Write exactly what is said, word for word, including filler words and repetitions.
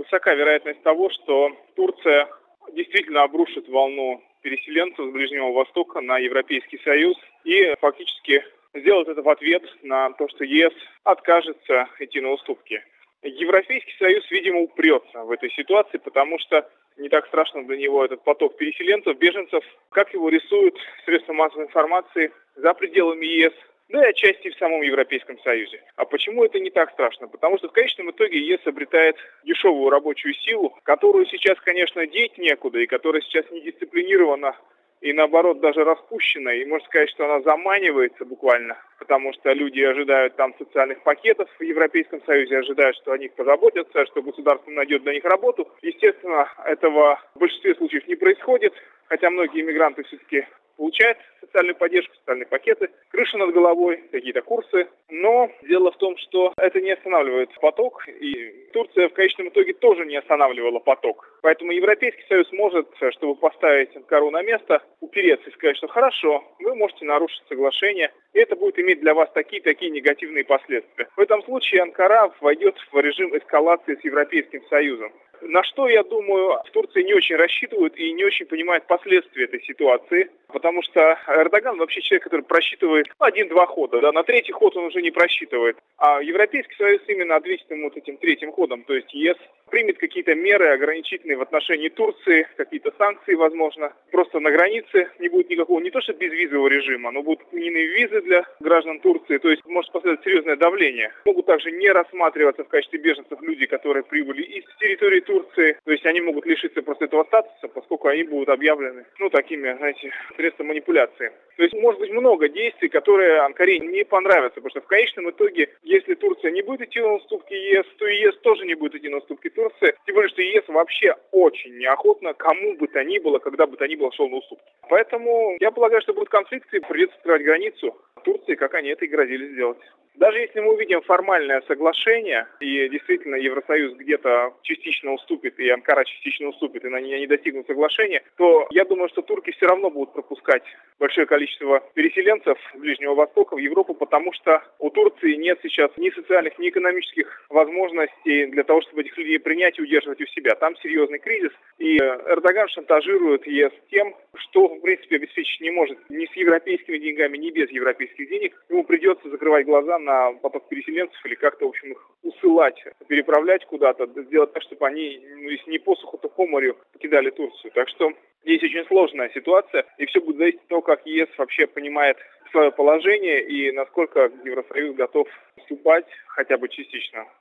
высока вероятность того, что Турция действительно обрушит волну переселенцев с Ближнего Востока на Европейский Союз и фактически сделает это в ответ на то, что ЕС откажется идти на уступки. Европейский Союз, видимо, упрется в этой ситуации, потому что не так страшно для него этот поток переселенцев, беженцев, как его рисуют средства массовой информации за пределами ЕС, да и отчасти в самом Европейском Союзе. А почему это не так страшно? Потому что в конечном итоге ЕС обретает дешевую рабочую силу, которую сейчас, конечно, деть некуда, и которая сейчас не дисциплинирована, и наоборот даже распущена, и можно сказать, что она заманивается буквально, потому что люди ожидают там социальных пакетов в Европейском Союзе, ожидают, что о них позаботятся, что государство найдет для них работу. Естественно, этого в большинстве случаев не происходит, хотя многие иммигранты все-таки получают социальную поддержку, социальные пакеты, крыша над головой, какие-то курсы. Но дело в том, что это не останавливает поток, и Турция в конечном итоге тоже не останавливала поток. Поэтому Европейский Союз может, чтобы поставить Анкару на место, упереться и сказать, что хорошо, вы можете нарушить соглашение, и это будет иметь для вас такие-такие негативные последствия. В этом случае Анкара войдет в режим эскалации с Европейским Союзом. На что, я думаю, в Турции не очень рассчитывают и не очень понимают последствия этой ситуации, потому что Эрдоган вообще человек, который просчитывает один-два хода, да, на третий ход он уже не просчитывает. А Европейский Союз именно ответит ему вот этим третьим ходом, то есть ЕС примет какие-то меры ограничительные в отношении Турции, какие-то санкции, возможно. Просто на границе не будет никакого, не то что безвизового режима, но будут отменены визы для граждан Турции, то есть может последовать серьезное давление. Могут также не рассматриваться в качестве беженцев люди, которые прибыли из территории Турции, то есть они могут лишиться просто этого статуса, поскольку они будут объявлены, ну, такими, знаете, средством манипуляции. То есть может быть много действий, которые Анкаре не понравятся, потому что в конечном итоге, если Турция не будет идти на уступки ЕС, то и ЕС тоже не будет идти на уступки Турции, тем более, что ЕС вообще очень неохотно кому бы то ни было, когда бы то ни было шел на уступки. Поэтому я полагаю, что будут конфликты, придется открывать границу Турции, как они это и грозили сделать. Даже если мы увидим формальное соглашение, и действительно Евросоюз где-то частично уступит, и Анкара частично уступит, и на ней не достигнут соглашения, то я думаю, что турки все равно будут пропускать большое количество переселенцев с Ближнего Востока в Европу, потому что у Турции нет сейчас ни социальных, ни экономических возможностей для того, чтобы этих людей принять и удерживать у себя. Там серьезный кризис, и Эрдоган шантажирует ЕС тем, что, в принципе, обеспечить не может ни с европейскими деньгами, ни без европейских денег. Ему придется закрывать глаза на поток переселенцев или как-то, в общем, их усылать, переправлять куда-то, сделать так, чтобы они, ну, если не по суху, то по морю покидали Турцию. Так что здесь очень сложная ситуация, и все будет зависеть от того, как ЕС вообще понимает свое положение и насколько Евросоюз готов вступать хотя бы частично